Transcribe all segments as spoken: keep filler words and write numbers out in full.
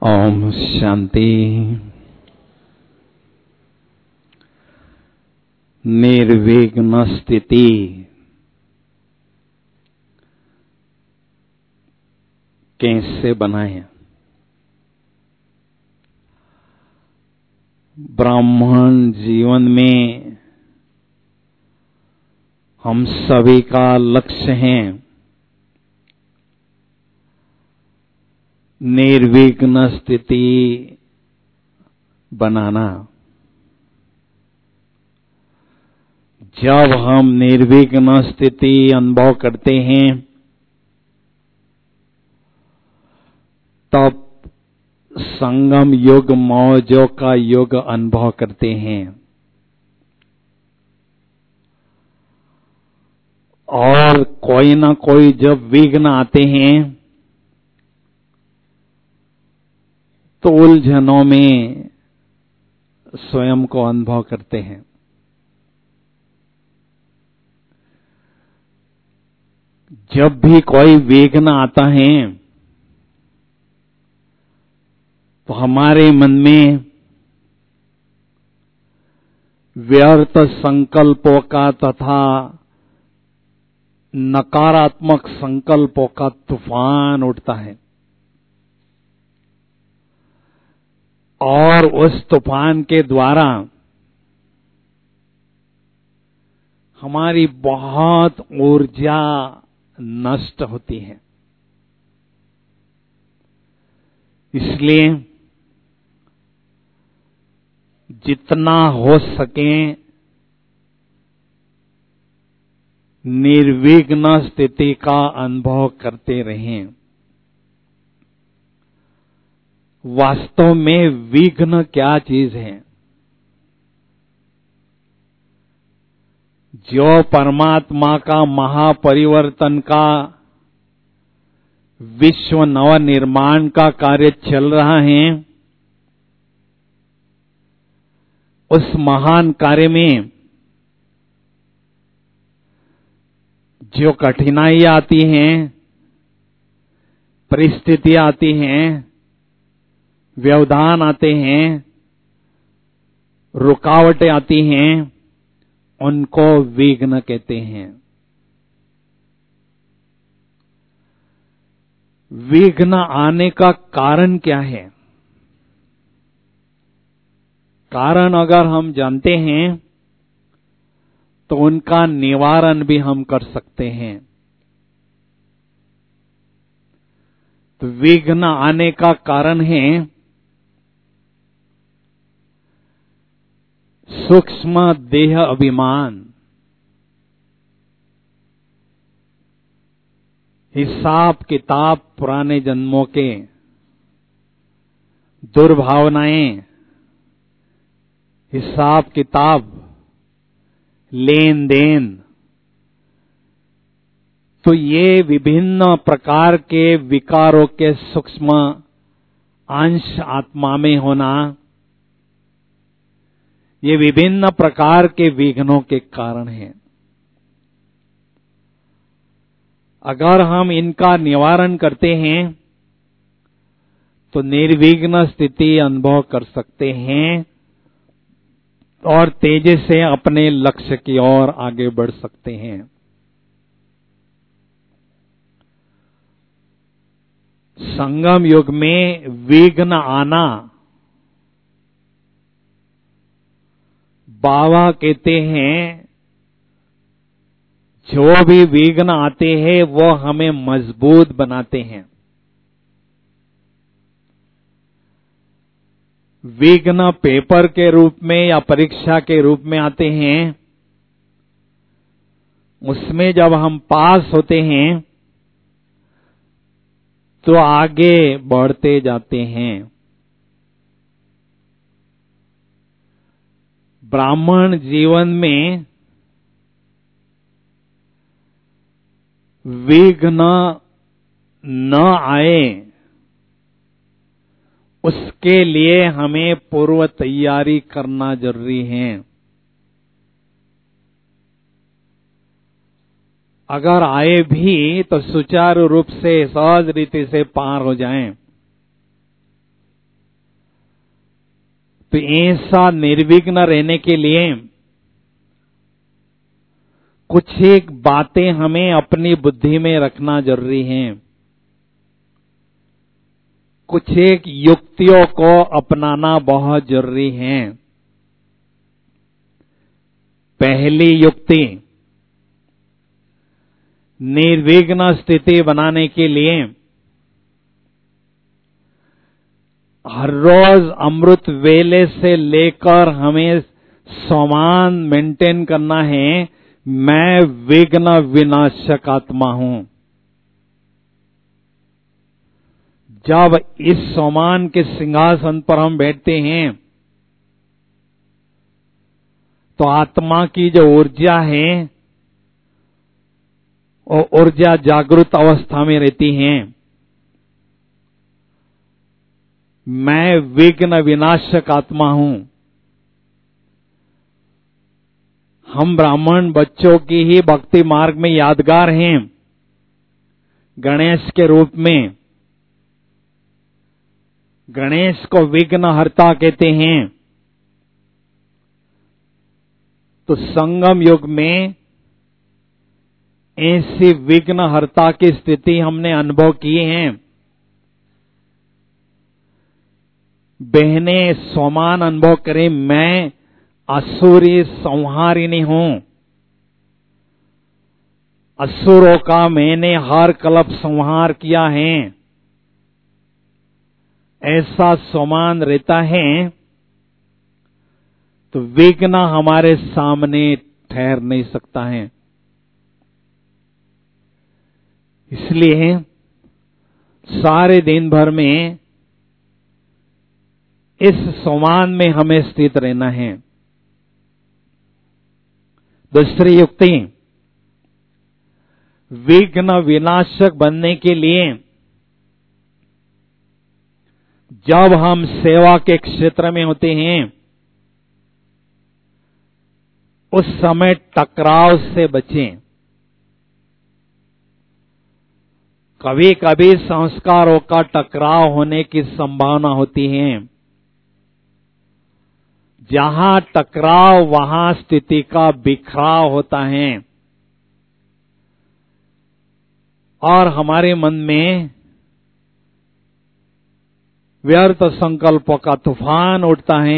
ओम शांति। निर्विघ्न स्थिति कैसे बनाएं? ब्राह्मण जीवन में हम सभी का लक्ष्य है निर्विघ्न स्थिति बनाना। जब हम निर्विघ्न स्थिति अनुभव करते हैं तब संगम युग मौजों का युग अनुभव करते हैं। और कोई ना कोई जब विघ्न आते हैं तो उलझनों में स्वयं को अनुभव करते हैं। जब भी कोई विघ्न आता है तो हमारे मन में व्यर्थ संकल्पों का तथा नकारात्मक संकल्पों का तूफान उठता है और उस तूफान के द्वारा हमारी बहुत ऊर्जा नष्ट होती है। इसलिए जितना हो सके निर्विघ्न स्थिति का अनुभव करते रहें। वास्तव में विघ्न क्या चीज है? जो परमात्मा का महापरिवर्तन का विश्व नव निर्माण का कार्य चल रहा है, उस महान कार्य में जो कठिनाई आती हैं, परिस्थितियां आती हैं, व्यवधान आते हैं, रुकावटें आती हैं, उनको विघ्न कहते हैं। विघ्न आने का कारण क्या है? कारण अगर हम जानते हैं तो उनका निवारण भी हम कर सकते हैं। तो विघ्न आने का कारण है सूक्ष्म देह अभिमान, हिसाब किताब पुराने जन्मों के, दुर्भावनाएं, हिसाब किताब, लेन देन। तो ये विभिन्न प्रकार के विकारों के सूक्ष्म अंश आत्मा में होना, ये विभिन्न प्रकार के विघ्नों के कारण हैं। अगर हम इनका निवारण करते हैं तो निर्विघ्न स्थिति अनुभव कर सकते हैं और तेजी से अपने लक्ष्य की ओर आगे बढ़ सकते हैं। संगम युग में विघ्न आना, बाबा कहते हैं जो भी विघ्न आते हैं वो हमें मजबूत बनाते हैं। विघ्न पेपर के रूप में या परीक्षा के रूप में आते हैं, उसमें जब हम पास होते हैं तो आगे बढ़ते जाते हैं। ब्राह्मण जीवन में विघ्न न आए उसके लिए हमें पूर्व तैयारी करना जरूरी है। अगर आए भी तो सुचारू रूप से सहज रीति से पार हो जाएं। तो ऐसा निर्विघ्न रहने के लिए कुछ एक बातें हमें अपनी बुद्धि में रखना जरूरी है, कुछ एक युक्तियों को अपनाना बहुत जरूरी है। पहली युक्ति, निर्विघ्न स्थिति बनाने के लिए हर रोज अमृत वेले से लेकर हमें समान मेंटेन करना है। मैं विघ्न विनाशक आत्मा हूं। जब इस समान के सिंहासन पर हम बैठते हैं तो आत्मा की जो ऊर्जा है वो ऊर्जा जागृत अवस्था में रहती है। मैं विघ्न विनाशक आत्मा हूं। हम ब्राह्मण बच्चों की ही भक्ति मार्ग में यादगार हैं गणेश के रूप में। गणेश को विघ्नहर्ता कहते हैं। तो संगम युग में ऐसी विघ्नहर्ता की स्थिति हमने अनुभव की है। बहने समान अनुभव करें, मैं असुरी संहारिणी हूं। असुरों का मैंने हर कल्प संहार किया है। ऐसा समान रहता है तो विघ्न हमारे सामने ठहर नहीं सकता है। इसलिए सारे दिन भर में इस समान में हमें स्थित रहना है। दूसरी युक्ति, विघ्न विनाशक बनने के लिए जब हम सेवा के क्षेत्र में होते हैं उस समय टकराव से बचें। कभी कभी संस्कारों का टकराव होने की संभावना होती है। जहां टकराव वहां स्थिति का बिखराव होता है और हमारे मन में व्यर्थ संकल्पों का तूफान उठता है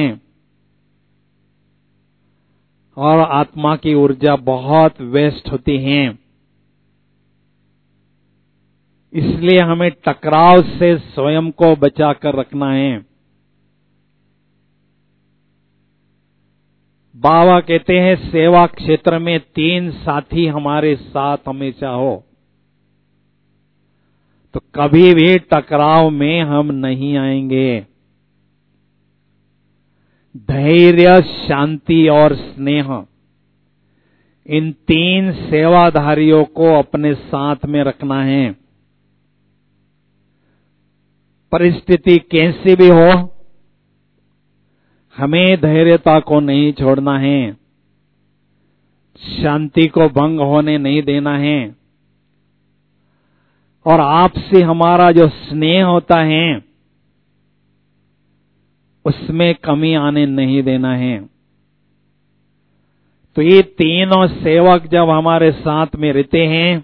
और आत्मा की ऊर्जा बहुत वेस्ट होती है। इसलिए हमें टकराव से स्वयं को बचाकर रखना है। बाबा कहते हैं सेवा क्षेत्र में तीन साथी हमारे साथ हमेशा हो तो कभी भी टकराव में हम नहीं आएंगे। धैर्य, शांति और स्नेह, इन तीन सेवाधारियों को अपने साथ में रखना है। परिस्थिति कैसी भी हो, हमें धैर्यता को नहीं छोड़ना है, शांति को भंग होने नहीं देना है और आपसे हमारा जो स्नेह होता है उसमें कमी आने नहीं देना है। तो ये तीनों सेवक जब हमारे साथ में रहते हैं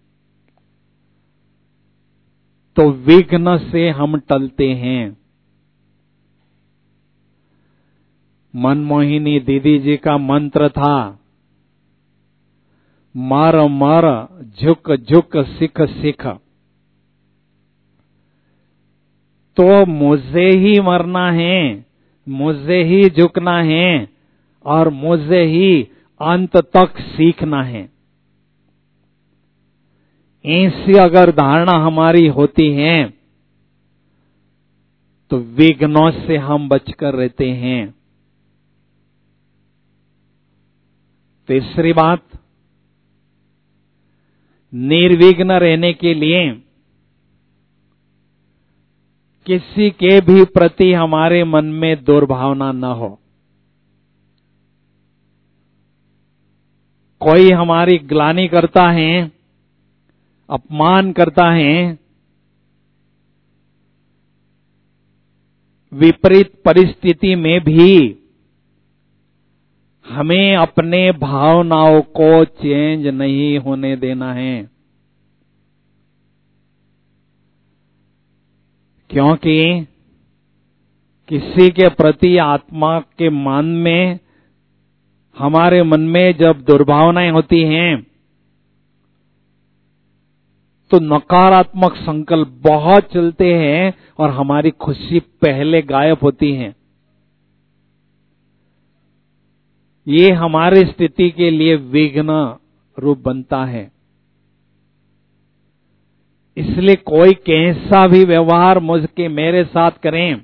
तो विघ्न से हम टलते हैं। मनमोहिनी दीदी जी का मंत्र था, मर मर झुक झुक सिख सिख। तो मुझे ही मरना है, मुझे ही झुकना है और मुझे ही अंत तक सीखना है। ऐसी अगर धारणा हमारी होती है तो विघ्नों से हम बचकर रहते हैं। तीसरी बात, निर्विघ्न रहने के लिए किसी के भी प्रति हमारे मन में दुर्भावना न हो। कोई हमारी ग्लानि करता है, अपमान करता है, विपरीत परिस्थिति में भी हमें अपने भावनाओं को चेंज नहीं होने देना है, क्योंकि किसी के प्रति आत्मा के मन में, हमारे मन में जब दुर्भावनाएं होती हैं तो नकारात्मक संकल्प बहुत चलते हैं और हमारी खुशी पहले गायब होती है। ये हमारी स्थिति के लिए विघ्न रूप बनता है। इसलिए कोई कैसा भी व्यवहार मुझके मेरे साथ करें,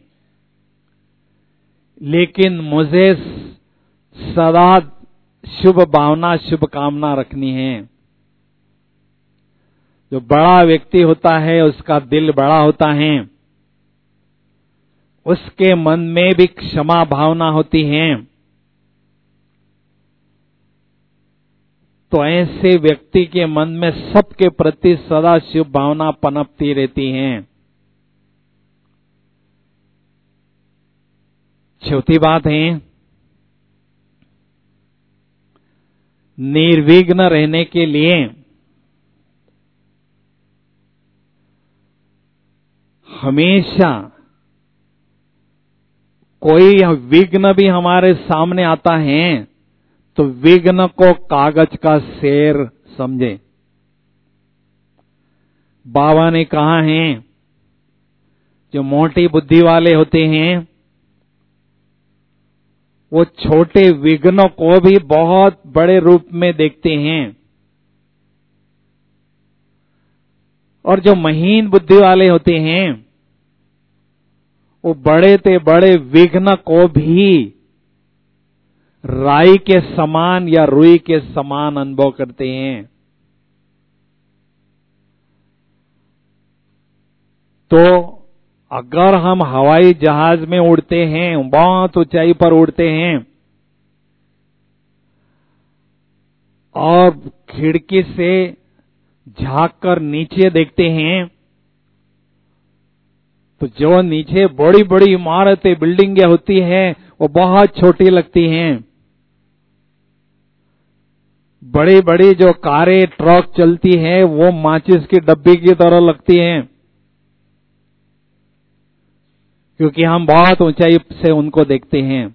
लेकिन मुझे सदा शुभ भावना, शुभ कामना रखनी है। जो बड़ा व्यक्ति होता है उसका दिल बड़ा होता है, उसके मन में भी क्षमा भावना होती है। तो ऐसे व्यक्ति के मन में सबके प्रति सदा शुभ भावना पनपती रहती है। चौथी बात है, निर्विघ्न रहने के लिए हमेशा कोई विघ्न भी हमारे सामने आता है तो विघ्न को कागज का शेर समझे। बाबा ने कहा है, जो मोटी बुद्धि वाले होते हैं वो छोटे विघ्नों को भी बहुत बड़े रूप में देखते हैं, और जो महीन बुद्धि वाले होते हैं वो बड़े ते बड़े विघ्न को भी राई के समान या रुई के समान अनुभव करते हैं। तो अगर हम हवाई जहाज में उड़ते हैं, बहुत ऊंचाई पर उड़ते हैं और खिड़की से झांक कर नीचे देखते हैं, तो जो नीचे बड़ी बड़ी इमारतें, बिल्डिंगें होती हैं वो बहुत छोटी लगती हैं। बड़ी बड़ी जो कारें, ट्रक चलती हैं वो माचिस की डब्बी की तरह लगती हैं, क्योंकि हम बहुत ऊंचाई से उनको देखते हैं।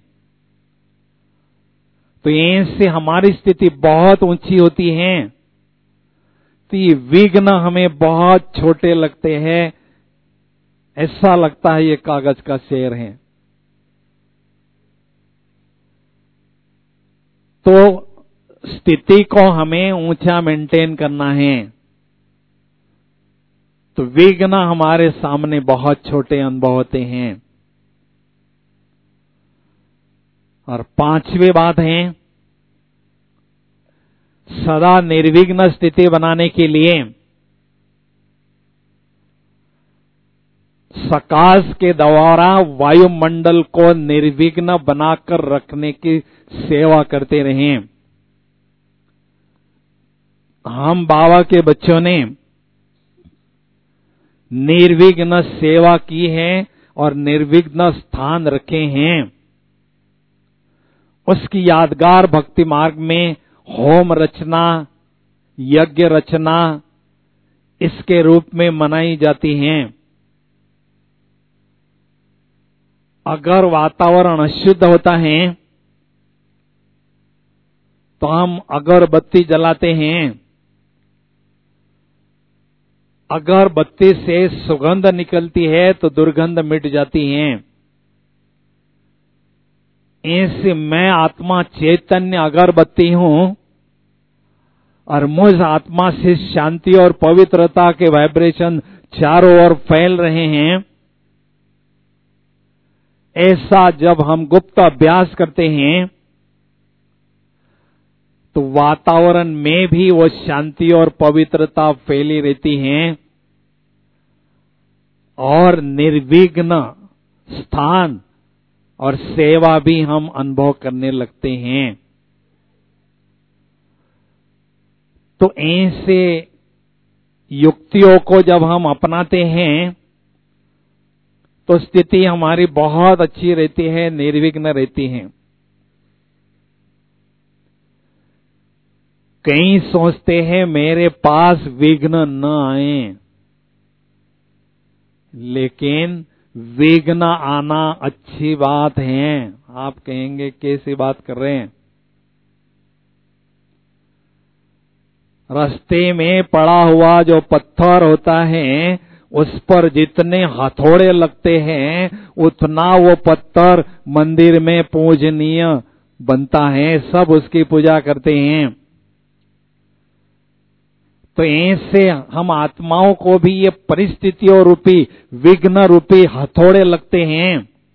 तो ऐसे हमारी स्थिति बहुत ऊंची होती है तो ये विघ्न हमें बहुत छोटे लगते हैं, ऐसा लगता है ये कागज का शेर है। तो स्थिति को हमें ऊंचा मेंटेन करना है, तो विघ्न हमारे सामने बहुत छोटे अनुभव होते हैं। और पांचवी बात है, सदा निर्विघ्न स्थिति बनाने के लिए सकाश के द्वारा वायुमंडल को निर्विघ्न बनाकर रखने की सेवा करते रहें। हम बाबा के बच्चों ने निर्विघ्न सेवा की है और निर्विघ्न स्थान रखे हैं। उसकी यादगार भक्ति मार्ग में होम रचना, यज्ञ रचना इसके रूप में मनाई जाती हैं। अगर वातावरण अशुद्ध होता है तो हम अगरबत्ती जलाते हैं, अगरबत्ती से सुगंध निकलती है तो दुर्गंध मिट जाती है। ऐसे मैं आत्मा चैतन्य अगरबत्ती हूं और मुझ आत्मा से शांति और पवित्रता के वाइब्रेशन चारों ओर फैल रहे हैं। ऐसा जब हम गुप्त अभ्यास करते हैं तो वातावरण में भी वो शांति और पवित्रता फैली रहती है और निर्विघ्न स्थान और सेवा भी हम अनुभव करने लगते हैं। तो ऐसे युक्तियों को जब हम अपनाते हैं तो स्थिति हमारी बहुत अच्छी रहती है, निर्विघ्न रहती है। कई सोचते हैं मेरे पास विघ्न न आए, लेकिन विघ्न आना अच्छी बात है। आप कहेंगे कैसी बात कर रहे हैं? रास्ते में पड़ा हुआ जो पत्थर होता है, उस पर जितने हथौड़े लगते हैं, उतना वो पत्थर मंदिर में पूजनीय बनता है, सब उसकी पूजा करते हैं। तो ऐसे हम आत्माओं को भी ये परिस्थितियों रूपी, विघ्न रूपी हथौड़े लगते हैं,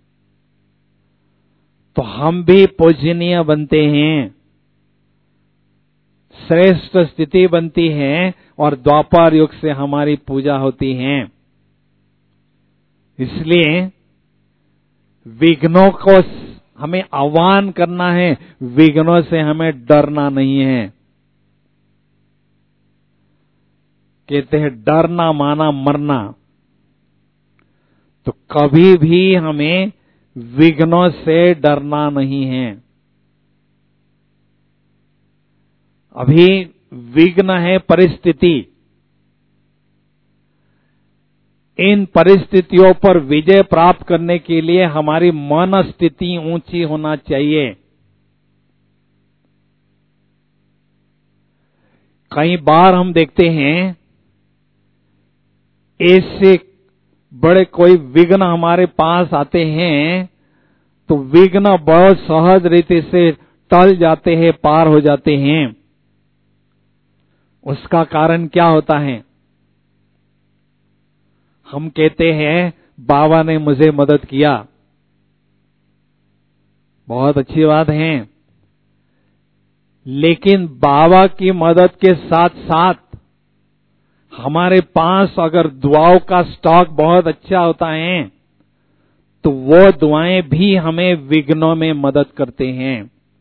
तो हम भी पूजनीय बनते हैं, श्रेष्ठ स्थिति बनती है, और द्वापर युग से हमारी पूजा होती है। इसलिए विघ्नों को हमें आह्वान करना है, विघ्नों से हमें डरना नहीं है। कहते हैं डरना माना मरना, तो कभी भी हमें विघ्नों से डरना नहीं है। अभी विघ्न है परिस्थिति, इन परिस्थितियों पर विजय प्राप्त करने के लिए हमारी मन स्थिति ऊंची होना चाहिए। कई बार हम देखते हैं ऐसे बड़े कोई विघ्न हमारे पास आते हैं, तो विघ्न बहुत सहज रीति से टल जाते हैं, पार हो जाते हैं। उसका कारण क्या होता है? हम कहते हैं बाबा ने मुझे मदद किया, बहुत अच्छी बात है, लेकिन बाबा की मदद के साथ साथ हमारे पास अगर दुआओं का स्टॉक बहुत अच्छा होता है, तो वो दुआएं भी हमें विघ्नों में मदद करते हैं।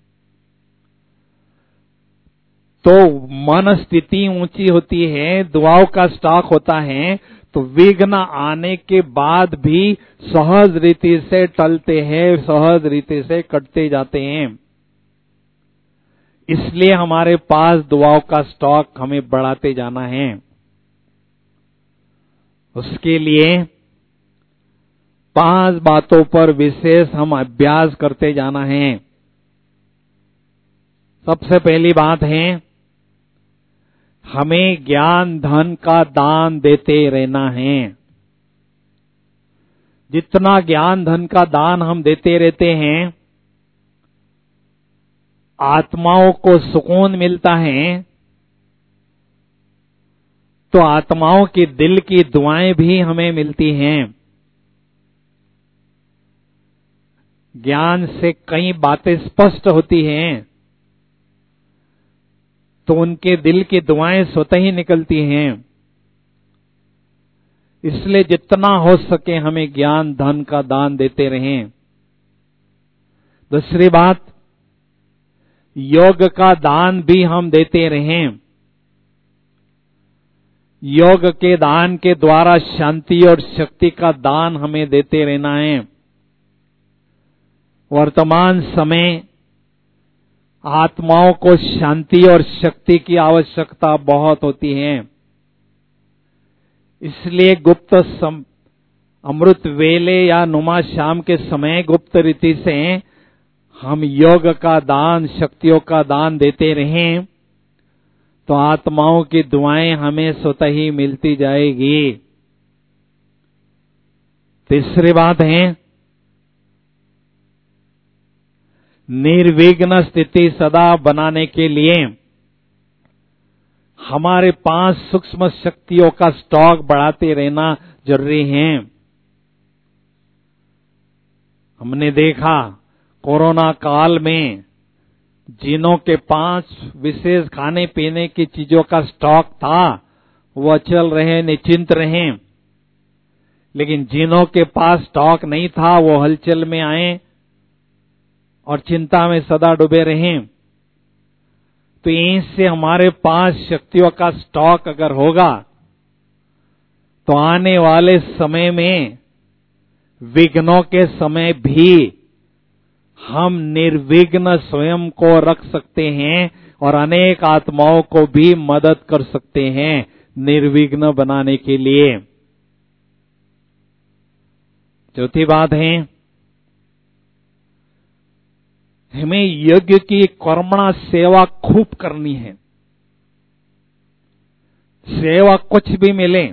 तो मन स्थिति ऊंची होती है, दुआओं का स्टॉक होता है, तो विघ्न आने के बाद भी सहज रीति से टलते हैं, सहज रीति से कटते जाते हैं। इसलिए हमारे पास दुआओं का स्टॉक हमें बढ़ाते जाना है। उसके लिए पांच बातों पर विशेष हम अभ्यास करते जाना है। सबसे पहली बात है, हमें ज्ञान धन का दान देते रहना है। जितना ज्ञान धन का दान हम देते रहते हैं, आत्माओं को सुकून मिलता है, तो आत्माओं की दिल की दुआएं भी हमें मिलती हैं। ज्ञान से कई बातें स्पष्ट होती हैं, तो उनके दिल की दुआएं स्वतः ही निकलती हैं। इसलिए जितना हो सके हमें ज्ञान धन का दान देते रहें। दूसरी बात, योग का दान भी हम देते रहें। योग के दान के द्वारा शांति और शक्ति का दान हमें देते रहना है। वर्तमान समय आत्माओं को शांति और शक्ति की आवश्यकता बहुत होती है। इसलिए गुप्त सम, अमृत वेले या नुमा शाम के समय गुप्त रीति से हम योग का दान, शक्तियों का दान देते रहें, तो आत्माओं की दुआएं हमें स्वतः ही मिलती जाएगी। तीसरी बात है, निर्विघ्न स्थिति सदा बनाने के लिए हमारे पास सूक्ष्म शक्तियों का स्टॉक बढ़ाते रहना जरूरी है। हमने देखा कोरोना काल में जिनों के पास विशेष खाने पीने की चीजों का स्टॉक था, वो अचल रहे, निश्चिंत रहे, लेकिन जिनों के पास स्टॉक नहीं था, वो हलचल में आए और चिंता में सदा डूबे रहें। तो इससे हमारे पास शक्तियों का स्टॉक अगर होगा, तो आने वाले समय में विघ्नों के समय भी हम निर्विघ्न स्वयं को रख सकते हैं और अनेक आत्माओं को भी मदद कर सकते हैं निर्विघ्न बनाने के लिए। चौथी बात है, हमें यज्ञ की कर्मणा सेवा खूब करनी है। सेवा कुछ भी मिले,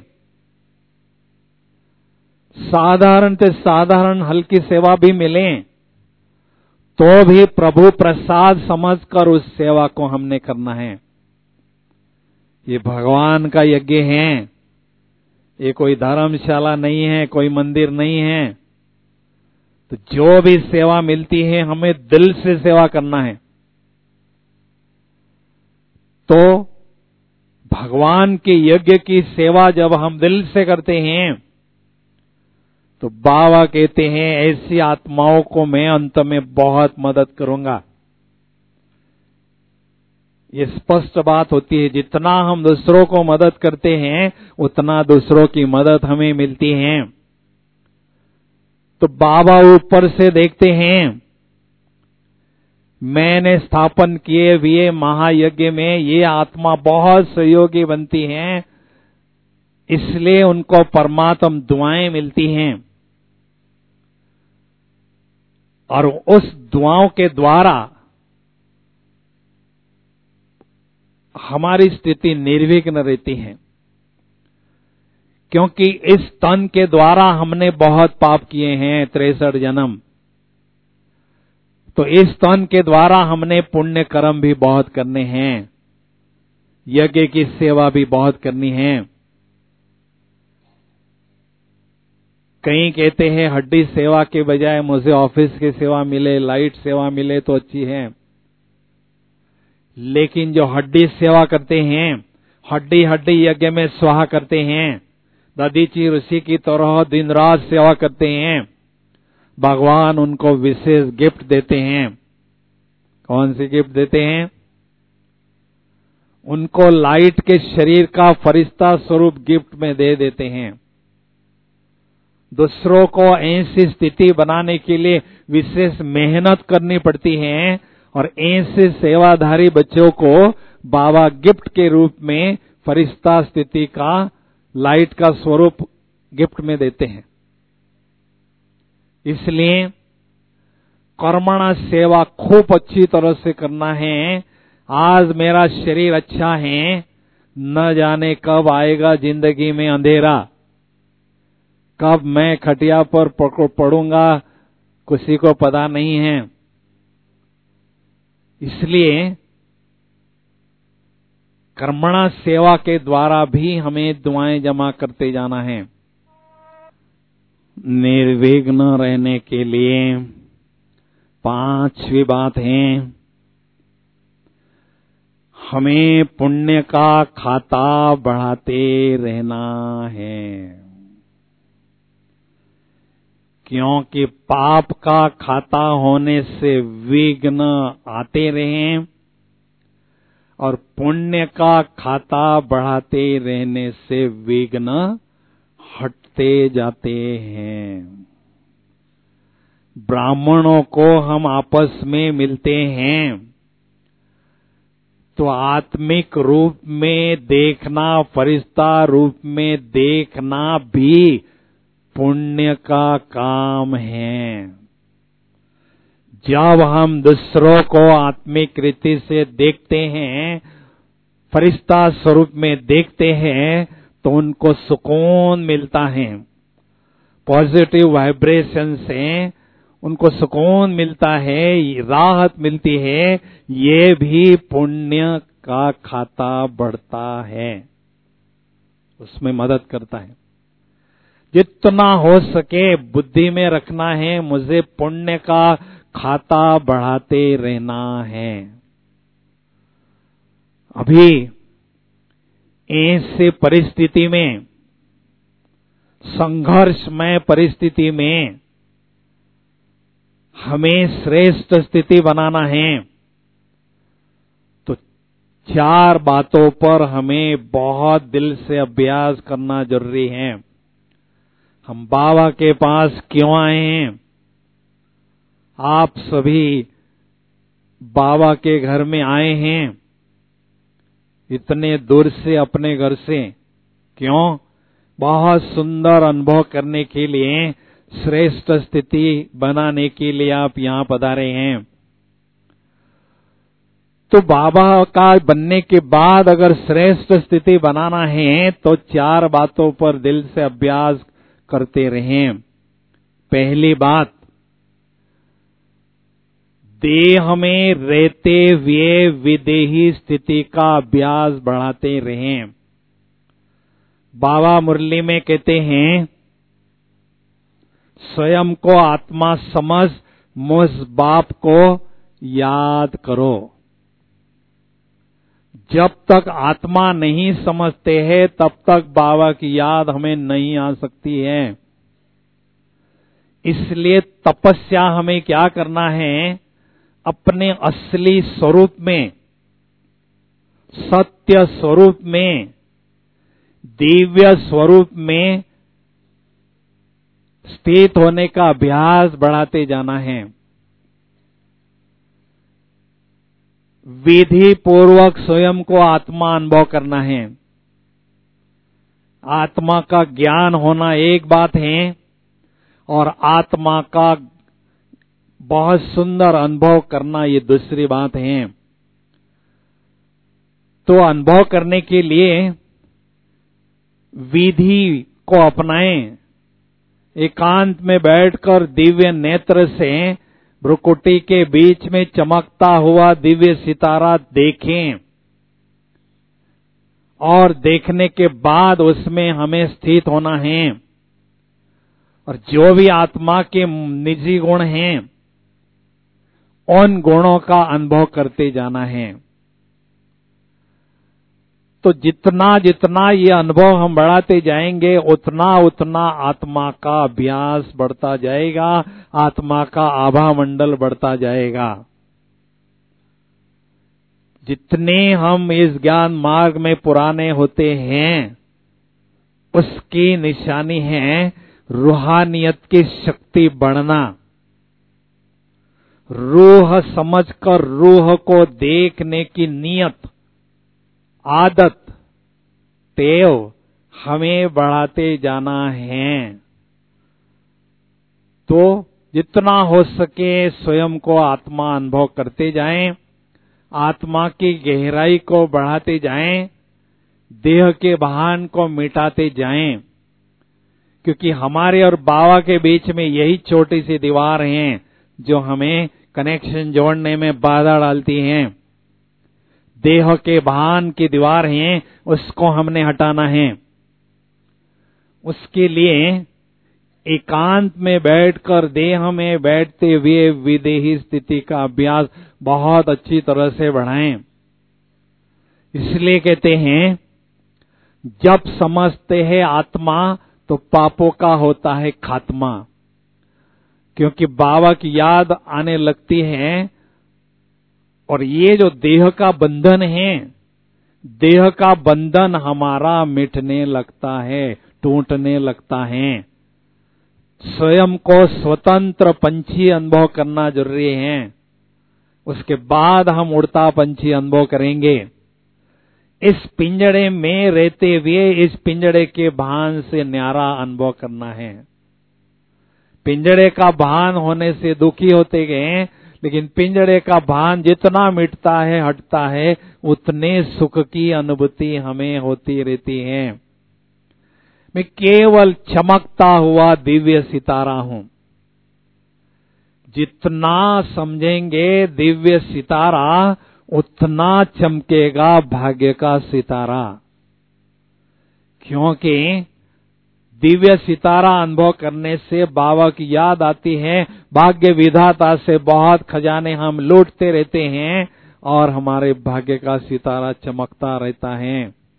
साधारण से साधारण हल्की सेवा भी मिले तो भी प्रभु प्रसाद समझकर उस सेवा को हमने करना है। ये भगवान का यज्ञ है, ये कोई धर्मशाला नहीं है, कोई मंदिर नहीं है। तो जो भी सेवा मिलती है हमें दिल से सेवा करना है। तो भगवान के यज्ञ की सेवा जब हम दिल से करते हैं तो बाबा कहते हैं ऐसी आत्माओं को मैं अंत में बहुत मदद करूंगा। ये स्पष्ट बात होती है, जितना हम दूसरों को मदद करते हैं उतना दूसरों की मदद हमें मिलती है। तो बाबा ऊपर से देखते हैं, मैंने स्थापन किए हुए महायज्ञ में ये आत्मा बहुत सहयोगी बनती हैं, इसलिए उनको परमात्म दुआएं मिलती हैं और उस दुआओं के द्वारा हमारी स्थिति निर्विघ्न रहती है। क्योंकि इस तन के द्वारा हमने बहुत पाप किए हैं, तिरसठ जन्म। तो इस तन के द्वारा हमने पुण्य कर्म भी बहुत करने हैं, यज्ञ की सेवा भी बहुत करनी है। कई कहते हैं हड्डी सेवा के बजाय मुझे ऑफिस की सेवा मिले, लाइट सेवा मिले तो अच्छी है। लेकिन जो हड्डी सेवा करते हैं, हड्डी हड्डी यज्ञ में स्वाहा करते हैं, दधीची ऋषि की तरह दिन रात सेवा करते हैं, भगवान उनको विशेष गिफ्ट देते हैं। कौन सी गिफ्ट देते हैं? उनको लाइट के शरीर का फरिश्ता स्वरूप गिफ्ट में दे देते हैं। दूसरों को ऐसी स्थिति बनाने के लिए विशेष मेहनत करनी पड़ती है और ऐसे सेवाधारी बच्चों को बाबा गिफ्ट के रूप में फरिश्ता स्थिति का, लाइट का स्वरूप गिफ्ट में देते हैं। इसलिए कर्मणा सेवा खूब अच्छी तरह से करना है। आज मेरा शरीर अच्छा है, न जाने कब आएगा जिंदगी में अंधेरा, कब मैं खटिया पर पड़ूंगा किसी को पता नहीं है। इसलिए कर्मणा सेवा के द्वारा भी हमें दुआएं जमा करते जाना है। निर्विघ्न रहने के लिए पांचवी बात है, हमें पुण्य का खाता बढ़ाते रहना है। क्योंकि पाप का खाता होने से विघ्न आते रहें और पुण्य का खाता बढ़ाते रहने से विघ्न हटते जाते हैं। ब्राह्मणों को हम आपस में मिलते हैं तो आत्मिक रूप में देखना, फरिश्ता रूप में देखना भी पुण्य का काम है। जब हम दूसरों को आत्मिक रीति से देखते हैं, फरिश्ता स्वरूप में देखते हैं, तो उनको सुकून मिलता है। पॉजिटिव वाइब्रेशन से उनको सुकून मिलता है, राहत मिलती है। ये भी पुण्य का खाता बढ़ता है, उसमें मदद करता है। जितना हो सके बुद्धि में रखना है, मुझे पुण्य का खाता बढ़ाते रहना है। अभी ऐसे परिस्थिति में, संघर्षमय परिस्थिति में हमें श्रेष्ठ स्थिति बनाना है तो चार बातों पर हमें बहुत दिल से अभ्यास करना जरूरी है। हम बाबा के पास क्यों आए हैं? आप सभी बाबा के घर में आए हैं, इतने दूर से अपने घर से। क्यों? बहुत सुंदर अनुभव करने के लिए, श्रेष्ठ स्थिति बनाने के लिए आप यहाँ पधारे हैं। तो बाबा का बनने के बाद अगर श्रेष्ठ स्थिति बनाना है तो चार बातों पर दिल से अभ्यास करते रहें। पहली बात, देह में रहते हुए विदेही स्थिति का अभ्यास बढ़ाते रहें। बाबा मुरली में कहते हैं, स्वयं को आत्मा समझ मुझ बाप को याद करो। जब तक आत्मा नहीं समझते हैं तब तक बाबा की याद हमें नहीं आ सकती है। इसलिए तपस्या हमें क्या करना है? अपने असली स्वरूप में, सत्य स्वरूप में, दिव्य स्वरूप में स्थित होने का अभ्यास बढ़ाते जाना है। विधि पूर्वक स्वयं को आत्मा अनुभव करना है। आत्मा का ज्ञान होना एक बात है और आत्मा का बहुत सुंदर अनुभव करना ये दूसरी बात है। तो अनुभव करने के लिए विधि को अपनाएं। एकांत में बैठकर दिव्य नेत्र से भ्रुकुटी के बीच में चमकता हुआ दिव्य सितारा देखें और देखने के बाद उसमें हमें स्थित होना है। और जो भी आत्मा के निजी गुण हैं, उन गुणों का अनुभव करते जाना है। तो जितना जितना ये अनुभव हम बढ़ाते जाएंगे, उतना उतना आत्मा का अभ्यास बढ़ता जाएगा, आत्मा का आभा मंडल बढ़ता जाएगा। जितने हम इस ज्ञान मार्ग में पुराने होते हैं, उसकी निशानी है रूहानियत की शक्ति बढ़ना। रूह समझकर रूह को देखने की नियत, आदत, टेव हमें बढ़ाते जाना है। तो जितना हो सके स्वयं को आत्मा अनुभव करते जाएं, आत्मा की गहराई को बढ़ाते जाएं, देह के भान को मिटाते जाएं, क्योंकि हमारे और बाबा के बीच में यही छोटी सी दीवार है जो हमें कनेक्शन जोड़ने में बाधा डालती हैं। देह के भान की दीवार है, उसको हमने हटाना है। उसके लिए एकांत में बैठकर देह में बैठते हुए विदेही स्थिति का अभ्यास बहुत अच्छी तरह से बढ़ाएं। इसलिए कहते हैं, जब समझते हैं आत्मा तो पापों का होता है खात्मा। क्योंकि बाबा की याद आने लगती है और ये जो देह का बंधन है, देह का बंधन हमारा मिटने लगता है, टूटने लगता है। स्वयं को स्वतंत्र पंछी अनुभव करना जरूरी है। उसके बाद हम उड़ता पंछी अनुभव करेंगे। इस पिंजड़े में रहते हुए इस पिंजड़े के भान से न्यारा अनुभव करना है। पिंजड़े का भान होने से दुखी होते गए, लेकिन पिंजड़े का भान जितना मिटता है, हटता है, उतने सुख की अनुभूति हमें होती रहती है। मैं केवल चमकता हुआ दिव्य सितारा हूं। जितना समझेंगे दिव्य सितारा, उतना चमकेगा भाग्य का सितारा। क्योंकि दिव्य सितारा अनुभव करने से बाबा की याद आती है, भाग्य विधाता से बहुत खजाने हम लूटते रहते हैं और हमारे भाग्य का सितारा चमकता रहता है।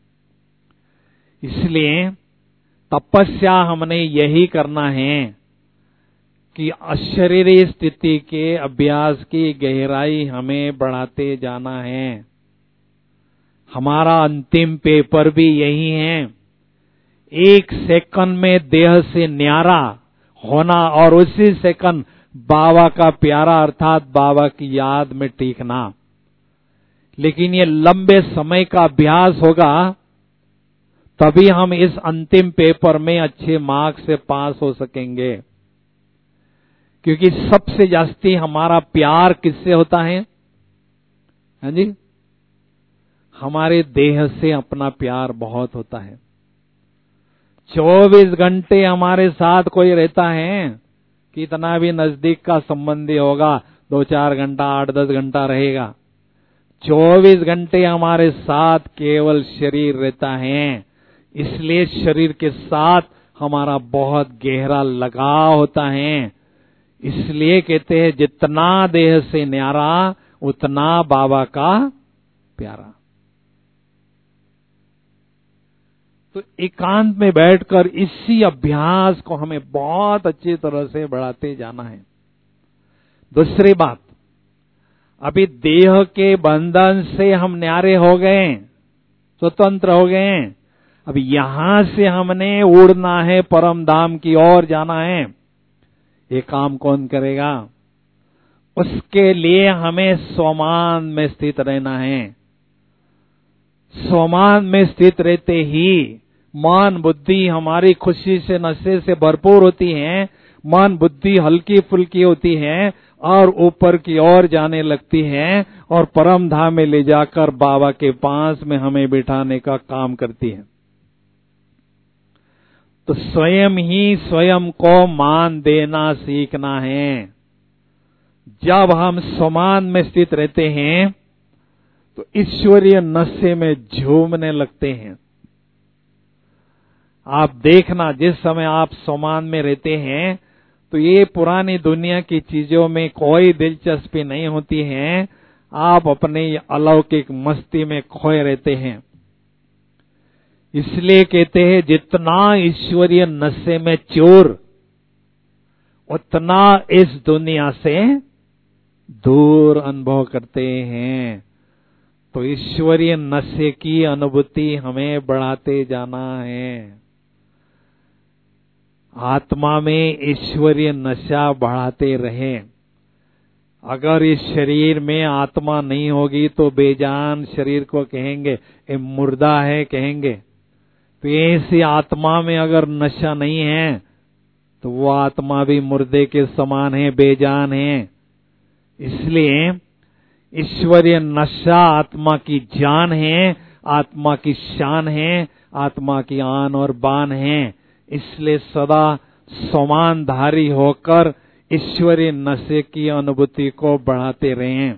इसलिए तपस्या हमने यही करना है कि अशरीरी स्थिति के अभ्यास की गहराई हमें बढ़ाते जाना है। हमारा अंतिम पेपर भी यही है। एक सेकंड में देह से न्यारा होना और उसी सेकंड बाबा का प्यारा अर्थात बाबा की याद में टीकना। लेकिन ये लंबे समय का अभ्यास होगा तभी हम इस अंतिम पेपर में अच्छे मार्क्स से पास हो सकेंगे, क्योंकि सबसे जास्ती हमारा प्यार किससे होता है? हाँ जी, हमारे देह से अपना प्यार बहुत होता है। चौबीस घंटे हमारे साथ कोई रहता है, कितना भी नजदीक का संबंधी होगा, दो चार घंटा आठ दस घंटा रहेगा। चौबीस घंटे हमारे साथ केवल शरीर रहता है, इसलिए शरीर के साथ हमारा बहुत गहरा लगाव होता है। इसलिए कहते हैं जितना देह से न्यारा उतना बाबा का प्यारा। तो एकांत में बैठकर इसी अभ्यास को हमें बहुत अच्छी तरह से बढ़ाते जाना है। दूसरी बात, अभी देह के बंधन से हम न्यारे हो गए, स्वतंत्र हो गए। अब यहां से हमने उड़ना है, परम धाम की ओर जाना है। ये काम कौन करेगा? उसके लिए हमें स्वमान में स्थित रहना है। स्वमान में स्थित रहते ही मन बुद्धि हमारी खुशी से नशे से भरपूर होती है, मन बुद्धि हल्की फुल्की होती है और ऊपर की ओर जाने लगती है और परम धाम में ले जाकर बाबा के पास में हमें बिठाने का काम करती है। तो स्वयं ही स्वयं को मान देना सीखना है। जब हम समान में स्थित रहते हैं तो ईश्वरीय नशे में झूमने लगते हैं। आप देखना, जिस समय आप समान में रहते हैं तो ये पुरानी दुनिया की चीजों में कोई दिलचस्पी नहीं होती है, आप अपने अलौकिक मस्ती में खोए रहते हैं। इसलिए कहते हैं जितना ईश्वरीय नशे में चूर उतना इस दुनिया से दूर अनुभव करते हैं। तो ईश्वरीय नशे की अनुभूति हमें बढ़ाते जाना है। आत्मा में ईश्वरीय नशा बढ़ाते रहें। अगर इस शरीर में आत्मा नहीं होगी तो बेजान शरीर को कहेंगे ये मुर्दा है कहेंगे। तो ऐसी आत्मा में अगर नशा नहीं है तो वो आत्मा भी मुर्दे के समान है, बेजान है। इसलिए ईश्वरीय नशा आत्मा की जान है, आत्मा की शान है, आत्मा की आन और बान है। इसलिए सदा समानधारी होकर ईश्वरीय नशे की अनुभूति को बढ़ाते रहें।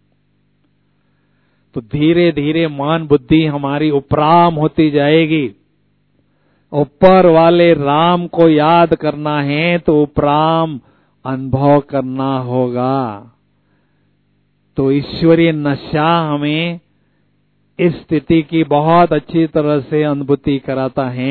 तो धीरे धीरे मान बुद्धि हमारी उपराम होती जाएगी। ऊपर वाले राम को याद करना है तो उपराम अनुभव करना होगा। तो ईश्वरीय नशा हमें इस स्थिति की बहुत अच्छी तरह से अनुभूति कराता है।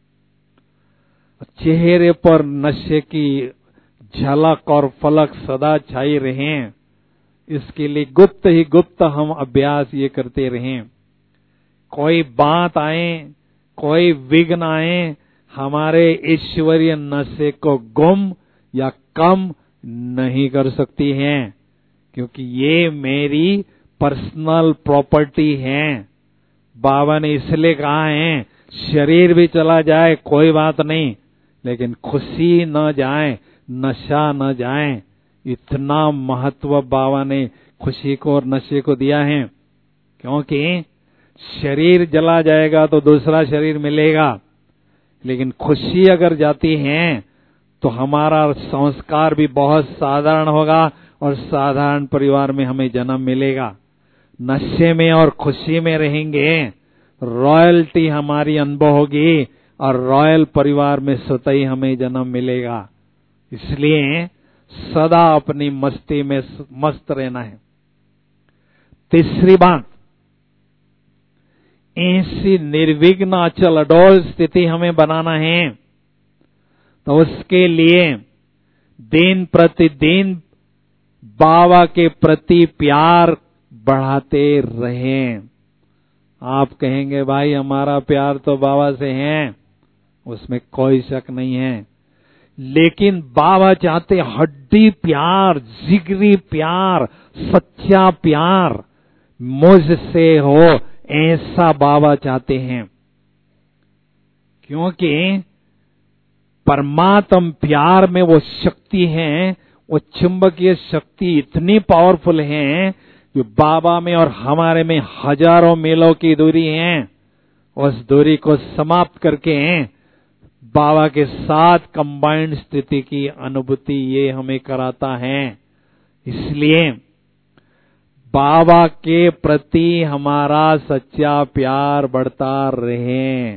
चेहरे पर नशे की झलक और फलक सदा छाई रहें, इसके लिए गुप्त ही गुप्त हम अभ्यास ये करते रहें। कोई बात आए, कोई विघ्न आए, हमारे ईश्वरीय नशे को गुम या कम नहीं कर सकती हैं, क्योंकि ये मेरी पर्सनल प्रॉपर्टी है। बाबा ने इसलिए कहा है शरीर भी चला जाए कोई बात नहीं, लेकिन खुशी न जाए, नशा न जाए। इतना महत्व बाबा ने खुशी को और नशे को दिया है, क्योंकि शरीर जला जाएगा तो दूसरा शरीर मिलेगा, लेकिन खुशी अगर जाती है तो हमारा संस्कार भी बहुत साधारण होगा और साधारण परिवार में हमें जन्म मिलेगा। नशे में और खुशी में रहेंगे, रॉयल्टी हमारी अनुभव होगी और रॉयल परिवार में स्वतः ही हमें जन्म मिलेगा। इसलिए सदा अपनी मस्ती में मस्त रहना है। तीसरी बात, ऐसी निर्विघ्न अचल अडोल स्थिति हमें बनाना है। तो उसके लिए दिन प्रतिदिन बाबा के प्रति प्यार बढ़ाते रहें। आप कहेंगे भाई हमारा प्यार तो बाबा से है, उसमें कोई शक नहीं है। लेकिन बाबा चाहते हड्डी प्यार, जिगरी प्यार, सच्चा प्यार मुझसे हो, ऐसा बाबा चाहते हैं। क्योंकि परमात्म प्यार में वो शक्ति है, वो चुंबकीय शक्ति इतनी पावरफुल है जो बाबा में और हमारे में हजारों मीलों की दूरी है। उस दूरी को समाप्त करके बाबा के साथ कंबाइंड स्थिति की अनुभूति ये हमें कराता है। इसलिए बाबा के प्रति हमारा सच्चा प्यार बढ़ता रहे।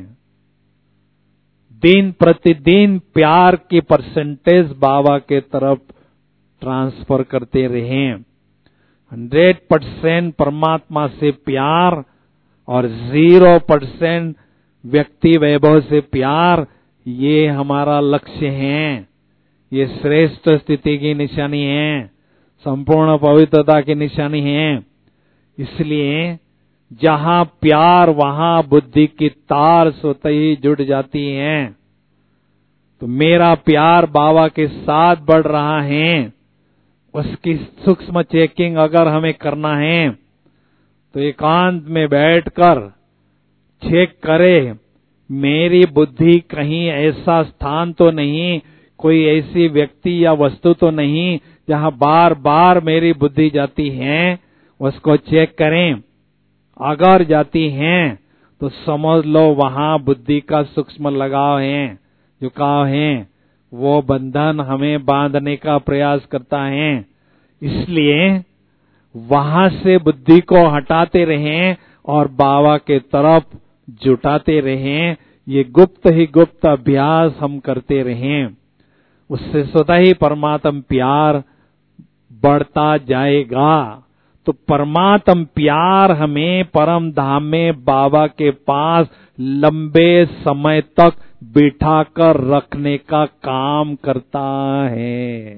दिन प्रतिदिन प्यार की परसेंटेज बाबा के तरफ ट्रांसफर करते रहें। हंड्रेड परसेंट परमात्मा से प्यार और जीरो परसेंट व्यक्ति वैभव से प्यार, ये हमारा लक्ष्य है। ये श्रेष्ठ स्थिति की निशानी है, संपूर्ण पवित्रता की निशानी है। इसलिए जहां प्यार वहां बुद्धि की तार स्वतः ही जुड़ जाती है। तो मेरा प्यार बाबा के साथ बढ़ रहा है, उसकी सूक्ष्म चेकिंग अगर हमें करना है तो एकांत में बैठकर चेक करें, मेरी बुद्धि कहीं ऐसा स्थान तो नहीं, कोई ऐसी व्यक्ति या वस्तु तो नहीं जहां बार बार मेरी बुद्धि जाती है, उसको चेक करें। अगर जाती हैं तो समझ लो वहां बुद्धि का सूक्ष्म लगाव है, झुकाव है, वो बंधन हमें बांधने का प्रयास करता है। इसलिए वहां से बुद्धि को हटाते रहें और बाबा के तरफ जुटाते रहें। ये गुप्त ही गुप्त अभ्यास हम करते रहें, उससे स्वतः ही परमात्म प्यार बढ़ता जाएगा। तो परमात्म प्यार हमें परम धाम में बाबा के पास लंबे समय तक बिठाकर रखने का काम करता है।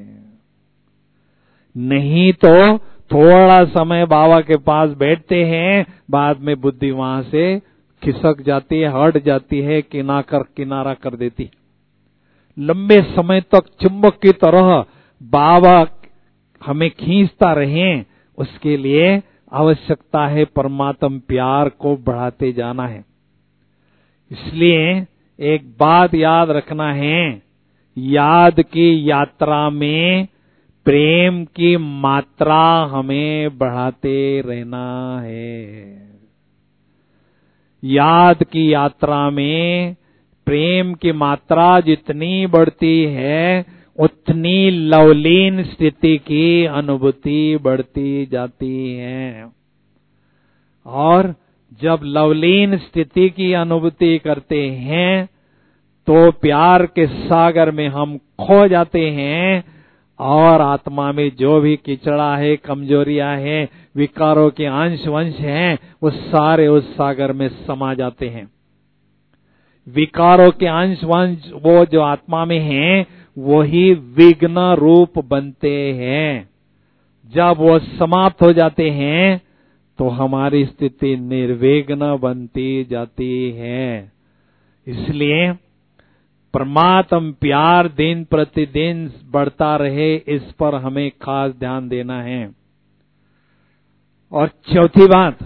नहीं तो थोड़ा समय बाबा के पास बैठते हैं, बाद में बुद्धि वहां से खिसक जाती है, हट जाती है, किनारा कर किनारा कर देती है। लंबे समय तक चुंबक की तरह बाबा हमें खींचता रहे, उसके लिए आवश्यकता है परमात्म प्यार को बढ़ाते जाना है। इसलिए एक बात याद रखना है, याद की यात्रा में प्रेम की मात्रा हमें बढ़ाते रहना है। याद की यात्रा में प्रेम की मात्रा जितनी बढ़ती है, उतनी लवलीन स्थिति की अनुभूति बढ़ती जाती है। और जब लवलीन स्थिति की अनुभूति करते हैं तो प्यार के सागर में हम खो जाते हैं और आत्मा में जो भी किचड़ा है, कमजोरियां हैं, विकारों के अंश वंश हैं, वो सारे उस सागर में समा जाते हैं। विकारों के अंश वंश वो जो आत्मा में हैं, वही विघ्न रूप बनते हैं। जब वो समाप्त हो जाते हैं तो हमारी स्थिति निर्विघ्न बनती जाती है। इसलिए परमात्म प्यार दिन प्रतिदिन बढ़ता रहे, इस पर हमें खास ध्यान देना है। और चौथी बात,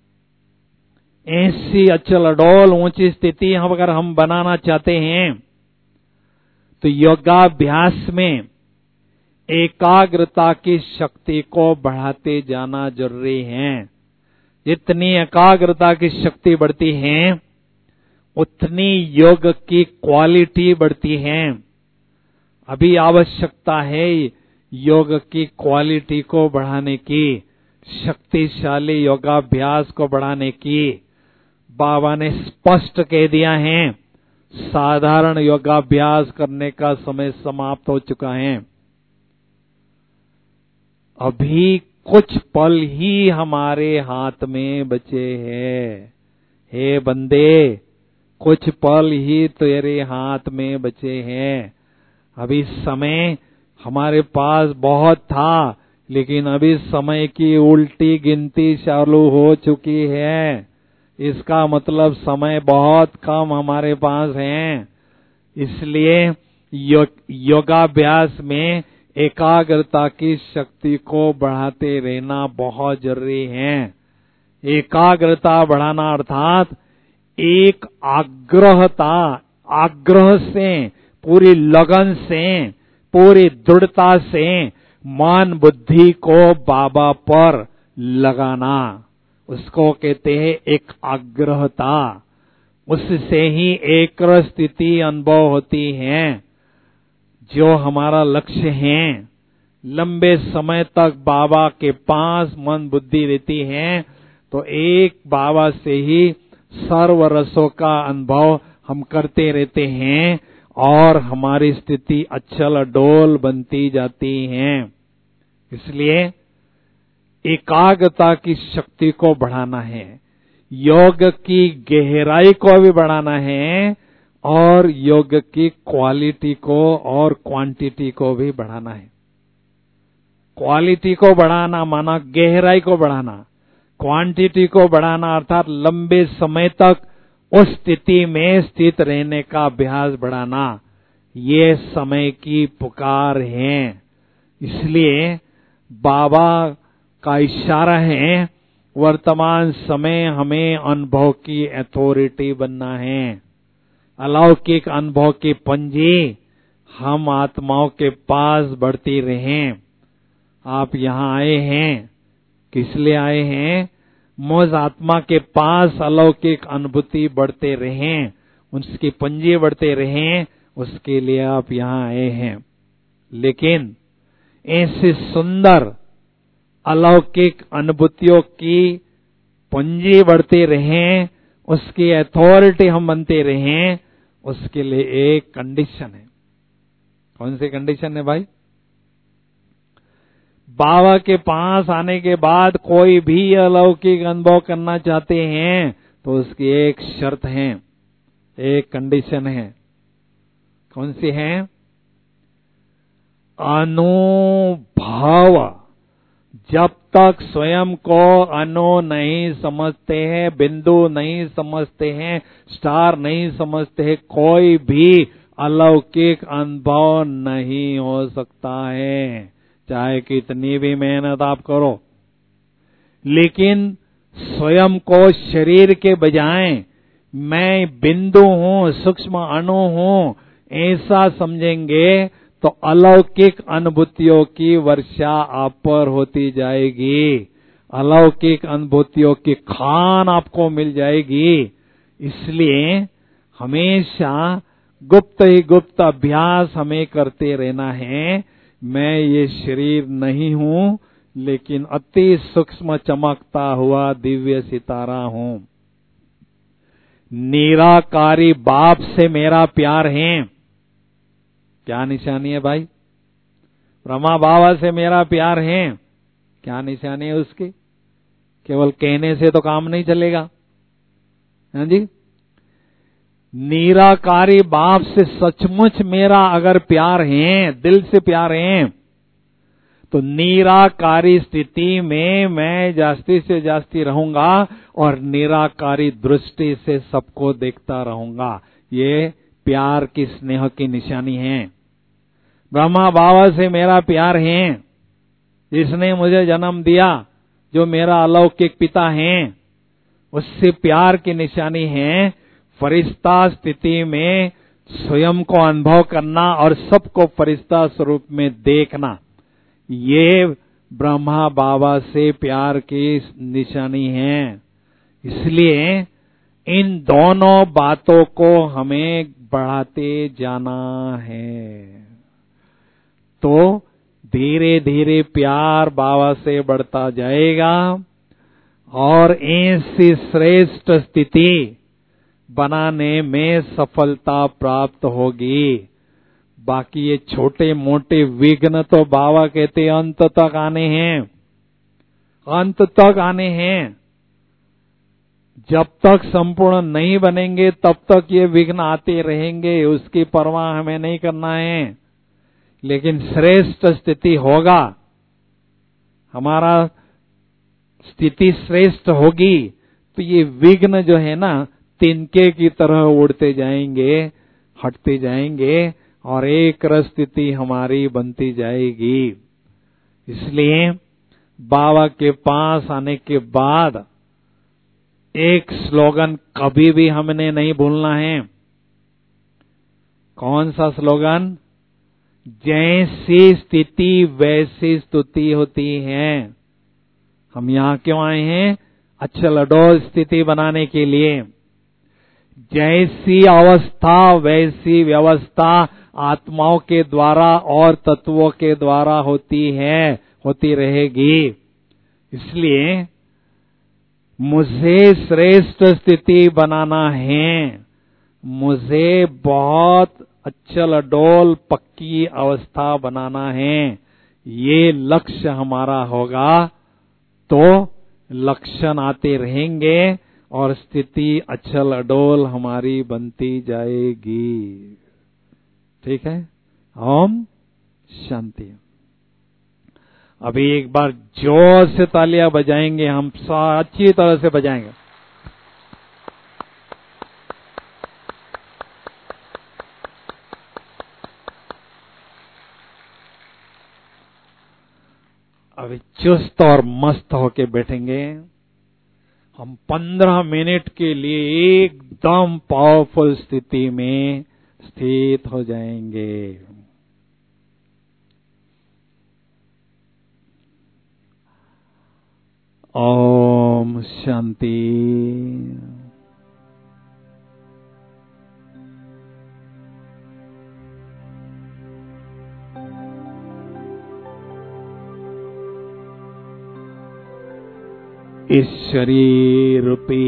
ऐसी अचल अडोल ऊंची स्थिति हम अगर हम बनाना चाहते हैं तो योगाभ्यास में एकाग्रता की शक्ति को बढ़ाते जाना जरूरी है। जितनी एकाग्रता की शक्ति बढ़ती है, उतनी योग की क्वालिटी बढ़ती है। अभी आवश्यकता है योग की क्वालिटी को बढ़ाने की, शक्तिशाली योगाभ्यास को बढ़ाने की। बाबा ने स्पष्ट कह दिया है, साधारण योगाभ्यास करने का समय समाप्त हो चुका है। अभी कुछ पल ही हमारे हाथ में बचे हैं। हे बंदे, कुछ पल ही तेरे हाथ में बचे हैं। अभी समय हमारे पास बहुत था, लेकिन अभी समय की उल्टी गिनती चालू हो चुकी है। इसका मतलब समय बहुत कम हमारे पास है। इसलिए यो, योगाभ्यास में एकाग्रता की शक्ति को बढ़ाते रहना बहुत जरूरी है। एकाग्रता बढ़ाना अर्थात एक आग्रहता, आग्रह से, पूरी लगन से, पूरी दृढ़ता से मन बुद्धि को बाबा पर लगाना, उसको कहते हैं एक आग्रहता। उससे ही एक स्थिति अनुभव होती है। जो हमारा लक्ष्य है, लंबे समय तक बाबा के पास मन बुद्धि रहती है, तो एक बाबा से ही सर्व रसों का अनुभव हम करते रहते हैं और हमारी स्थिति अचल अडोल बनती जाती है। इसलिए एकाग्रता की शक्ति को बढ़ाना है, योग की गहराई को भी बढ़ाना है और योग की क्वालिटी को और क्वांटिटी को भी बढ़ाना है। क्वालिटी को बढ़ाना माना गहराई को बढ़ाना, क्वांटिटी को बढ़ाना अर्थात लंबे समय तक उस स्थिति में स्थित रहने का अभ्यास बढ़ाना। ये समय की पुकार है। इसलिए बाबा का इशारा है, वर्तमान समय हमें अनुभव की अथॉरिटी बनना है। अलौकिक अनुभव की पंजी हम आत्माओं के पास बढ़ती रहें। आप यहाँ आए हैं, किस लिए आए हैं? मुझ आत्मा के पास अलौकिक अनुभूति बढ़ते रहें, उसकी पंजी बढ़ते रहें, उसके लिए आप यहाँ आए हैं। लेकिन ऐसे सुंदर अलौकिक अनुभूतियों की पंजी बढ़ते रहें, उसकी अथॉरिटी हम बनते रहें, उसके लिए एक कंडीशन है। कौन सी कंडीशन है भाई? बाबा के पास आने के बाद कोई भी अलौकिक अनुभव करना चाहते हैं तो उसकी एक शर्त है, एक कंडीशन है। कौन सी है? अनुभव। जब तक स्वयं को अनु नहीं समझते हैं, बिंदु नहीं समझते हैं, स्टार नहीं समझते हैं, कोई भी अलौकिक अनुभव नहीं हो सकता है, चाहे कितनी भी मेहनत आप करो। लेकिन स्वयं को शरीर के बजाय मैं बिंदु हूँ, सूक्ष्म अणु हूँ, ऐसा समझेंगे तो अलौकिक अनुभूतियों की वर्षा आप पर होती जाएगी, अलौकिक अनुभूतियों की खान आपको मिल जाएगी। इसलिए हमेशा गुप्त ही गुप्त अभ्यास हमें करते रहना है। मैं ये शरीर नहीं हूँ, लेकिन अति सूक्ष्म चमकता हुआ दिव्य सितारा हूँ। निराकारी बाप से मेरा प्यार है। क्या निशानी है भाई? ब्रह्मा बाबा से मेरा प्यार है, क्या निशानी है उसकी? केवल कहने से तो काम नहीं चलेगा, हाँ जी। निराकारी बाप से सचमुच मेरा अगर प्यार है, दिल से प्यार है, तो निराकारी स्थिति में मैं जास्ती से जास्ती रहूंगा और निराकारी दृष्टि से सबको देखता रहूंगा। ये प्यार की स्नेह की निशानी है। ब्रह्मा बाबा से मेरा प्यार है, जिसने मुझे जन्म दिया, जो मेरा अलौकिक पिता है, उससे प्यार की निशानी है फरिश्ता स्थिति में स्वयं को अनुभव करना और सबको फरिश्ता स्वरूप में देखना। ये ब्रह्मा बाबा से प्यार की निशानी है। इसलिए इन दोनों बातों को हमें बढ़ाते जाना है, तो धीरे धीरे प्यार बाबा से बढ़ता जाएगा और ऐसी श्रेष्ठ स्थिति बनाने में सफलता प्राप्त होगी। बाकी ये छोटे मोटे विघ्न तो बाबा कहते अंत तक आने हैं, अंत तक आने हैं। जब तक संपूर्ण नहीं बनेंगे तब तक ये विघ्न आते रहेंगे, उसकी परवाह हमें नहीं करना है। लेकिन श्रेष्ठ स्थिति होगा, हमारा स्थिति श्रेष्ठ होगी, तो ये विघ्न जो है ना, तिनके की तरह उड़ते जाएंगे, हटते जाएंगे और एक रस स्थिति हमारी बनती जाएगी। इसलिए बाबा के पास आने के बाद एक स्लोगन कभी भी हमने नहीं भूलना है। कौन सा स्लोगन? जैसी स्थिति वैसी स्तुति होती है। हम यहाँ क्यों आए हैं? अचल अडोल स्थिति बनाने के लिए। जैसी अवस्था वैसी व्यवस्था आत्माओं के द्वारा और तत्वों के द्वारा होती है, होती रहेगी। इसलिए मुझे श्रेष्ठ स्थिति बनाना है, मुझे बहुत अचल अडोल पक्की अवस्था बनाना है, ये लक्ष्य हमारा होगा तो लक्षण आते रहेंगे और स्थिति अचल अडोल हमारी बनती जाएगी। ठीक है? ओम शांति। अभी एक बार जोर से तालियां बजाएंगे, हम अच्छी तरह से बजाएंगे। अभी चुस्त और मस्त होके बैठेंगे। हम पंद्रह मिनट के लिए एकदम पावरफुल स्थिति में स्थित हो जाएंगे। ओम शांति। इस शरीर रूपी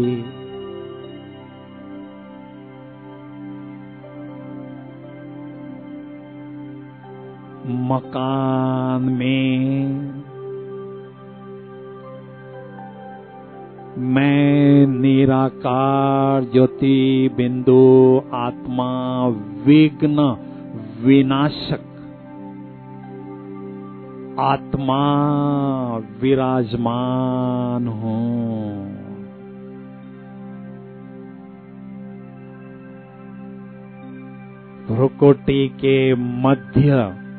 मकान में मैं निराकार ज्योति बिंदु आत्मा विघ्न विनाशक आत्मा विराजमान हूँ। भ्रुकुटी के मध्य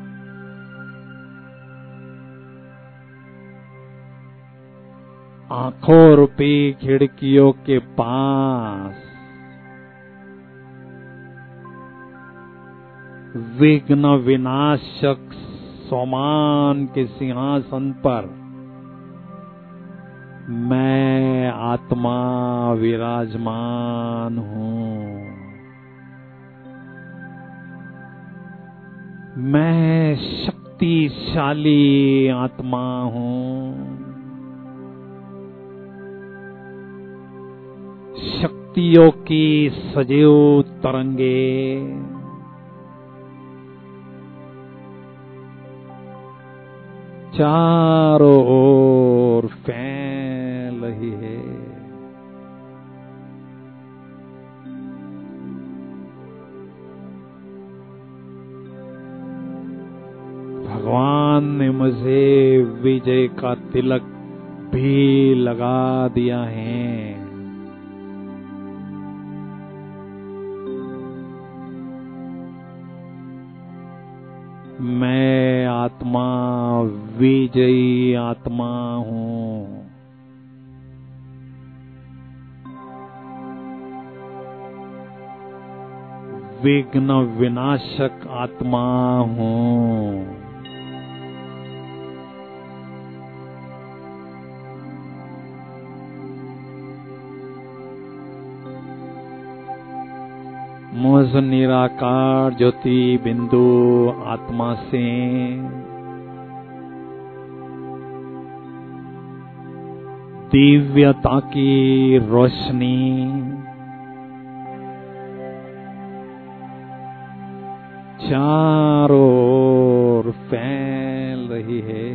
आंखों रूपी खिड़कियों के पास विघ्न विनाशक सोमान के सिंहासन पर मैं आत्मा विराजमान हूँ। मैं शक्तिशाली आत्मा हूँ। शक्तियों की सजीव तरंगे चारों ओर फैल रही है। भगवान ने मुझे विजय का तिलक भी लगा दिया है। मैं आत्मा विजयी आत्मा हूँ। विघ्न विनाशक आत्मा हूँ। मुझ निराकार ज्योति बिंदु आत्मा से दिव्यता की रोशनी चारों ओर फैल रही है।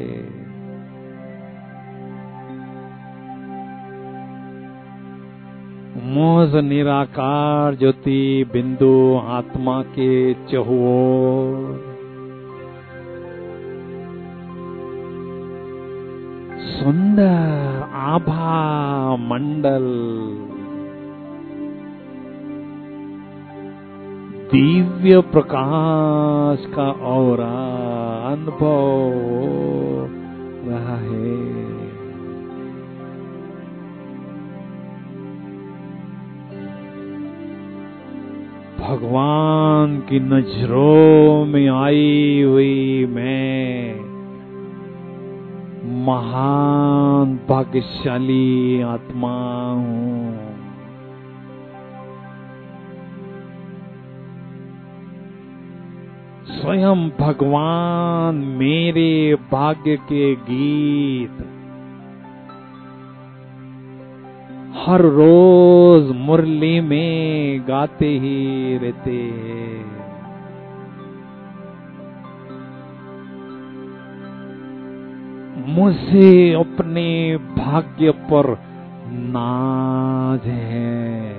मुझ निराकार ज्योति बिंदु आत्मा के चहुओर सुंदर आभा मंडल दिव्य प्रकाश का औरा अनुभव हो रहा है। भगवान की नजरों में आई हुई मैं महान भाग्यशाली आत्मा हूँ। स्वयं भगवान मेरे भाग्य के गीत हर रोज मुरली में गाते ही रहते हैं। मुझे अपने भाग्य पर नाज है।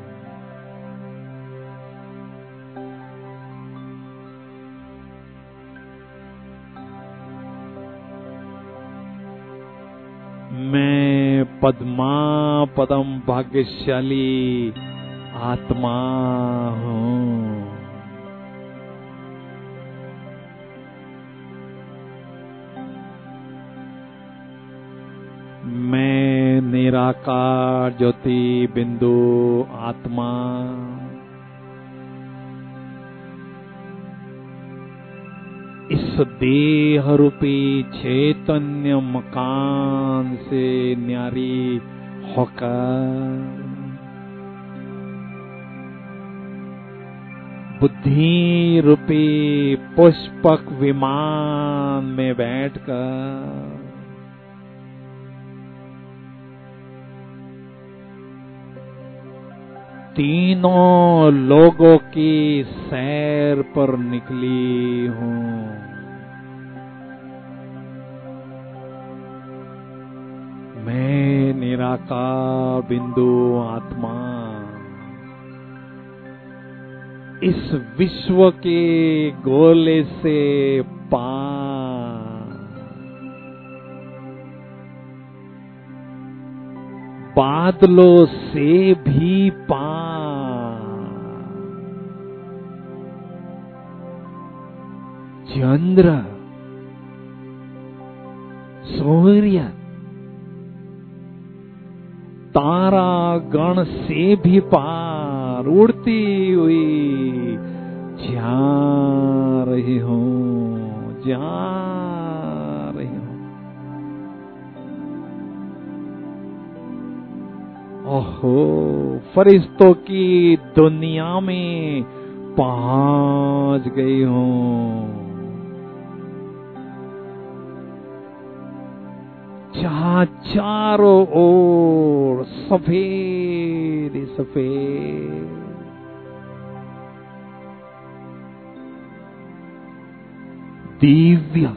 मैं पद्मा पदम भाग्यशाली आत्मा हूँ। मैं निराकार ज्योति बिंदु आत्मा इस देह रूपी चैतन्य मकान से न्यारी होकर बुद्धि रूपी पुष्पक विमान में बैठकर तीनों लोगों की सैर पर निकली हूँ। मैं निराकार बिंदु आत्मा इस विश्व के गोले से पार बादलों से भी पार चंद्र सूर्य तारा गण से भी पार उड़ती हुई जा रही हूँ, जा रही हूँ। ओहो, फरिश्तों की दुनिया में पहुंच गई हूँ, जहाँ चारों ओर सफेद सफेद दिव्य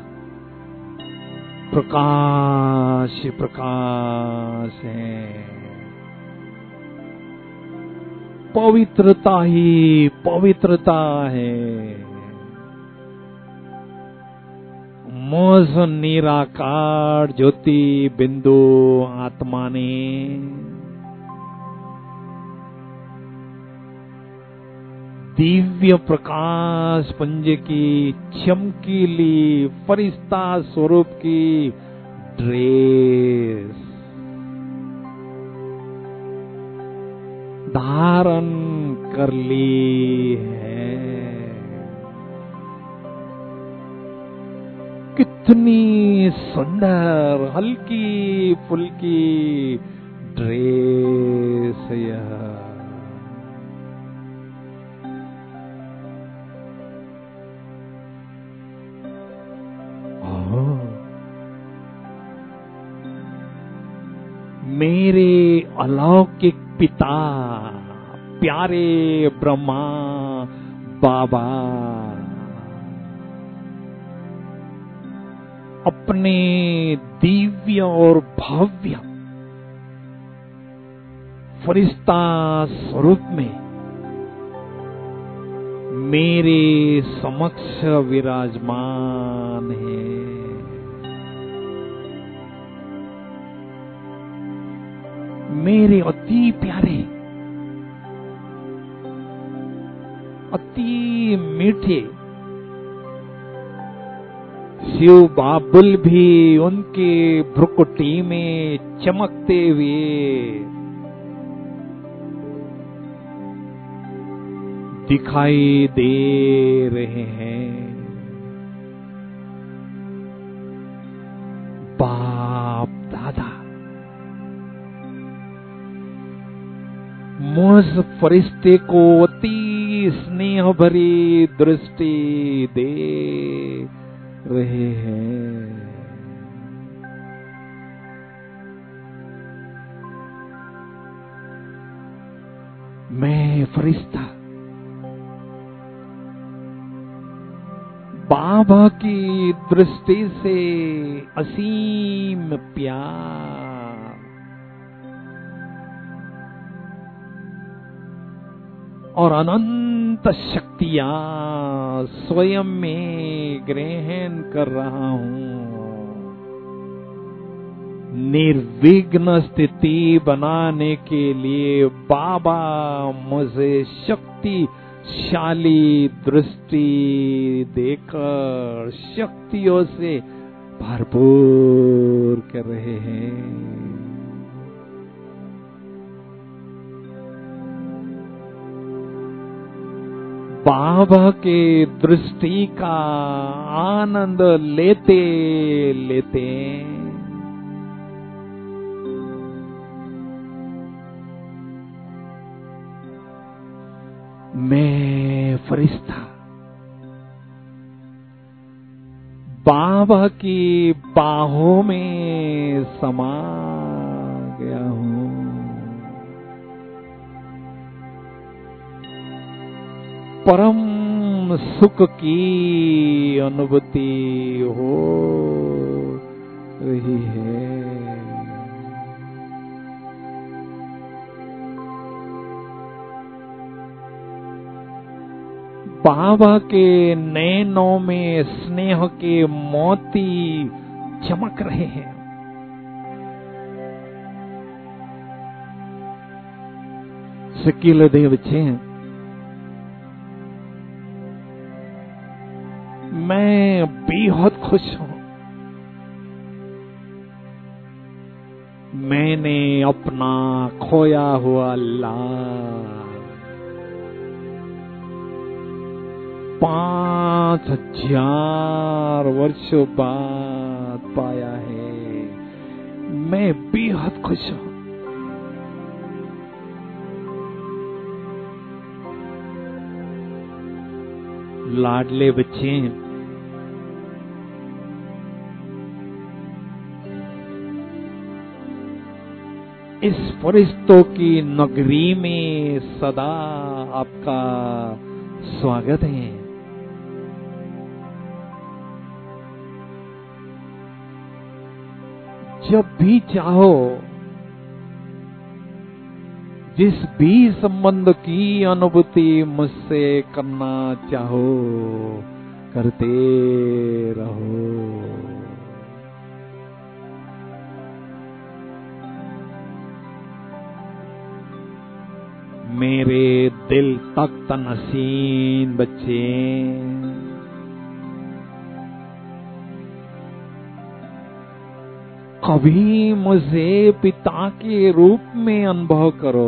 प्रकाश प्रकाश है। पवित्रता ही पवित्रता है। मुझ निराकार ज्योति बिंदु आत्मा ने दिव्य प्रकाश पुंज की चमकीली फरिश्ता स्वरूप की ड्रेस धारण कर ली है। कितनी सुंदर हल्की फुल्की ड्रेस यह। मेरे अलौकिक पिता प्यारे ब्रह्मा बाबा अपने दिव्य और भव्य फरिश्ता स्वरूप में मेरे समक्ष विराजमान है। मेरे अति प्यारे अति मीठे। शिव बाबुल भी उनके भ्रुकुटी में चमकते हुए दिखाई दे रहे हैं। बाप दादा मुझ फरिश्ते को अति स्नेह भरी दृष्टि दे रहे हैं। मैं फरिश्ता बाबा की दृष्टि से असीम प्यार और अनंत शक्तियां स्वयं में ग्रहण कर रहा हूं। निर्विघ्न स्थिति बनाने के लिए बाबा मुझे शक्तिशाली दृष्टि देकर शक्तियों से भरपूर कर रहे हैं। बाबा के दृष्टि का आनंद लेते लेते मैं फरिश्ता बाबा की बाहों में समा गया हूं। परम सुख की अनुभूति हो रही है। बाबा के नैनों में स्नेह के मोती चमक रहे हैं। सकील देव छे मैं बेहद खुश हूं। मैंने अपना खोया हुआ लाल पांच हजार वर्षों बाद पाया है। मैं बेहद खुश हूं। लाडले बच्चे इस फरिश्तों की नगरी में सदा आपका स्वागत है। जब भी चाहो जिस भी संबंध की अनुभूति मुझसे करना चाहो करते रहो। मेरे दिल तक तनसीन बच्चे कभी मुझे पिता के रूप में अनुभव करो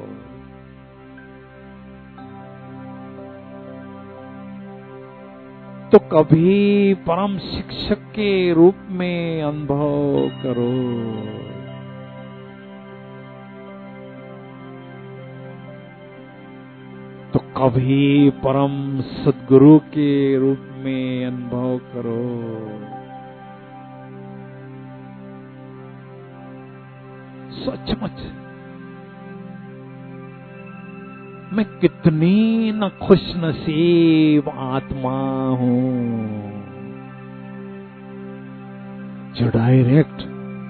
तो कभी परम शिक्षक के रूप में अनुभव करो। तो कभी परम सद्गुरु के रूप में अनुभव करो। सचमुच मैं कितनी न खुशनसीब आत्मा हूं जो डायरेक्ट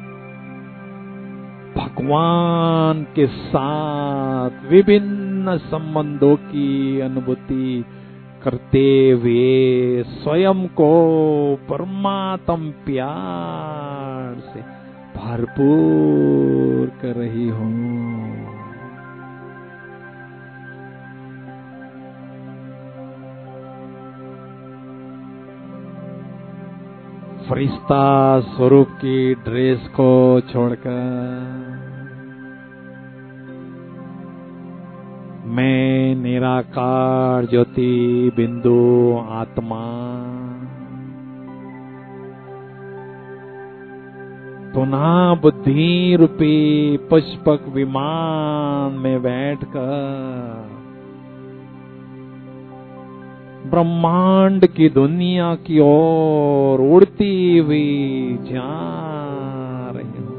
भगवान के साथ विभिन्न संबंधों की अनुभूति करते हुए स्वयं को परमात्म प्यार से भरपूर कर रही हूं। फरिश्ता स्वरूप की ड्रेस को छोड़कर मैं निराकार ज्योति बिंदु आत्मा पुनः बुद्धि रूपी पुष्पक विमान में बैठकर ब्रह्मांड की दुनिया की ओर उड़ती हुई जा रही हूं,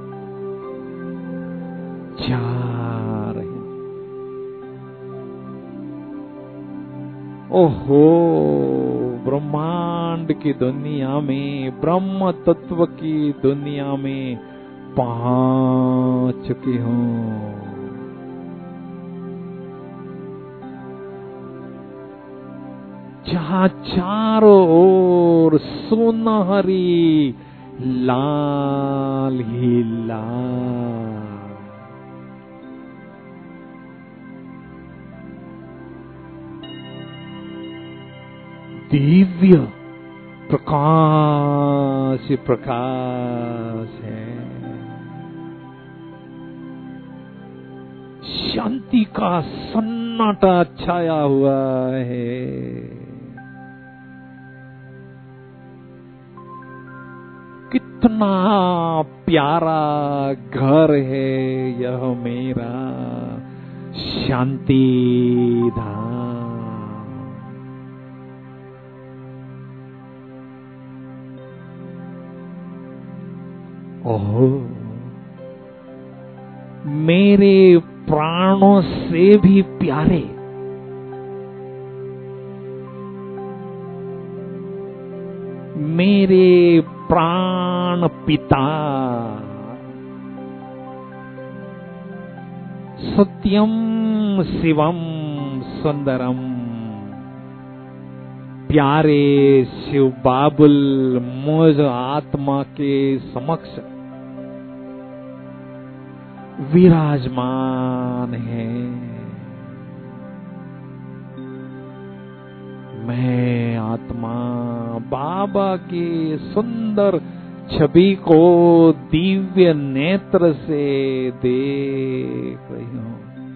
जा रही हूं। ओहो, ब्रह्मांड की दुनिया में, ब्रह्म तत्व की दुनिया में पहुंच चुकी हूं। जहां चारों ओर सुनहरी लाल ही लाल, दिव्य प्रकाश प्रकाश है। शांति का सन्नाटा छाया हुआ है। कितना प्यारा घर है यह मेरा शांति धाम। ओह, मेरे प्राणों से भी प्यारे, मेरे प्राण पिता सत्यम शिवम सुंदरम प्यारे शिव बाबुल मुझ आत्मा के समक्ष विराजमान है। मैं आत्मा बाबा की सुंदर छवि को दिव्य नेत्र से देख रही हूं।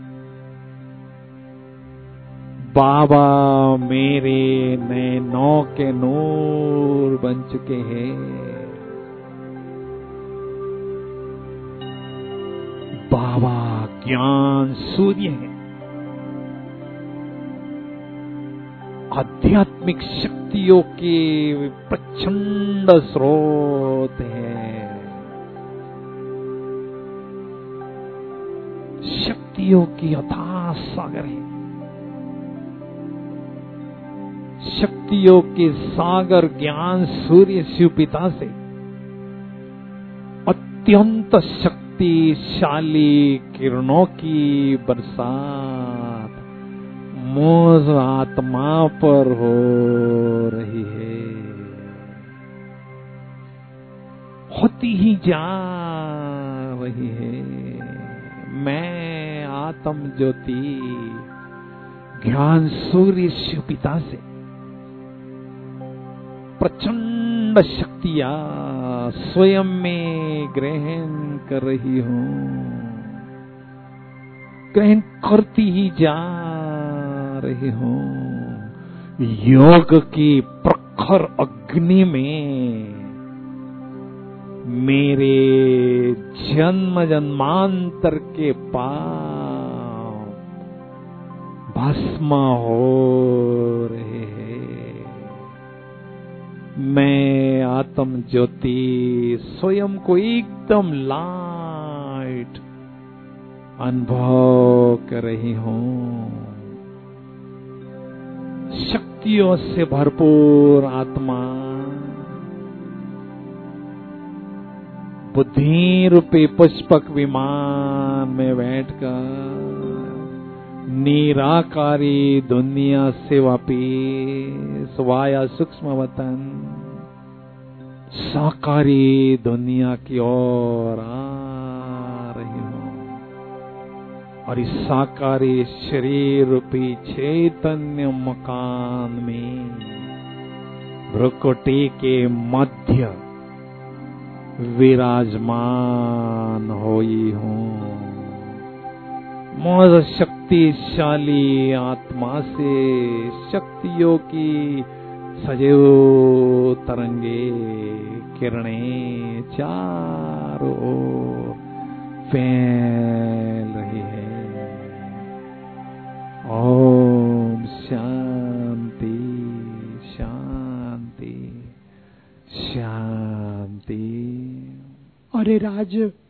बाबा मेरे नैनों के नूर बन चुके हैं। बाबा ज्ञान सूर्य है, आध्यात्मिक शक्तियों के प्रचंड स्रोत है। शक्तियों की अथाह सागर है। शक्तियों के सागर ज्ञान सूर्य शिव पिता से अत्यंत शक्तिशाली किरणों की बरसात मुझ आत्मा पर हो रही है, होती ही जा रही है। मैं आत्म ज्योति ज्ञान सूर्य शिव पिता से प्रचंड शक्तियां स्वयं में ग्रहण कर रही हूं, ग्रहण करती ही जा रही हूं। योग की प्रखर अग्नि में मेरे जन्म जन्मांतर के पाप भस्म हो रहे हैं। मैं आत्म ज्योति स्वयं को एकदम लाइट अनुभव कर रही हूं। शक्तियों से भरपूर आत्मा बुद्धि रूपी पुष्पक विमान में बैठकर निराकारी दुनिया से वापिस वाया सूक्ष्म वतन साकारी दुनिया की ओर आ रही हूं। और इस साकारी शरीर रूपी चैतन्य मकान में भ्रुकुटी के मध्य विराजमान होई हूँ। मौज शक्तिशाली आत्मा से शक्तियों की सजैव तरंगे किरणें चारों ओर फैल रही है। ओम शांति शांति शांति। अरे राज,